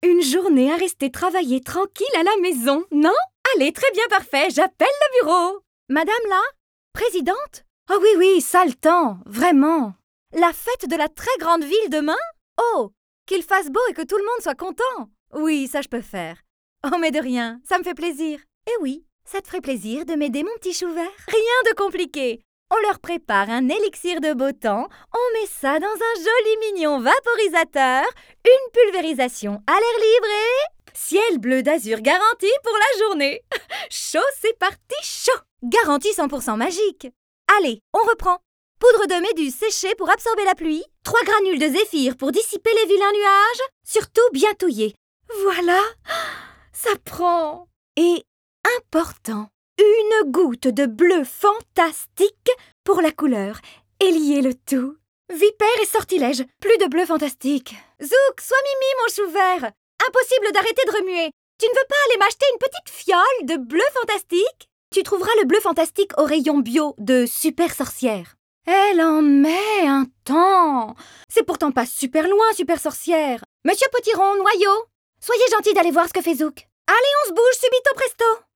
Une journée à rester travailler tranquille à la maison, non? Allez, très bien, parfait, j'appelle le bureau. Madame là? Présidente? Oh oui, oui, ça le temps, vraiment. La fête de la très grande ville demain? Oh, qu'il fasse beau et que tout le monde soit content. Oui, ça je peux faire. Oh, mais de rien, ça me fait plaisir. Eh oui, ça te ferait plaisir de m'aider, mon petit chou vert? Rien de compliqué. On leur prépare un élixir de beau temps, on met ça dans un joli mignon vaporisateur, une pulvérisation à l'air libre et... ciel bleu d'azur garanti pour la journée. Chaud, c'est parti, chaud. Garantie 100% magique. Allez, on reprend. Poudre de méduse séchée pour absorber la pluie, 3 granules de zéphyr pour dissiper les vilains nuages, surtout bien touillés. Voilà, ça prend. Et important, une goutte de bleu fantastique pour la couleur et lier le tout. Vipère et sortilège, plus de bleu fantastique. Zouk, sois mimi mon chou vert. Impossible d'arrêter de remuer. Tu ne veux pas aller m'acheter une petite fiole de bleu fantastique? Tu trouveras le bleu fantastique au rayon bio de Super Sorcière. Elle en met un temps. C'est pourtant pas super loin, Super Sorcière. Monsieur Potiron, Noyau, soyez gentil d'aller voir ce que fait Zouk. Allez, on se bouge subito presto.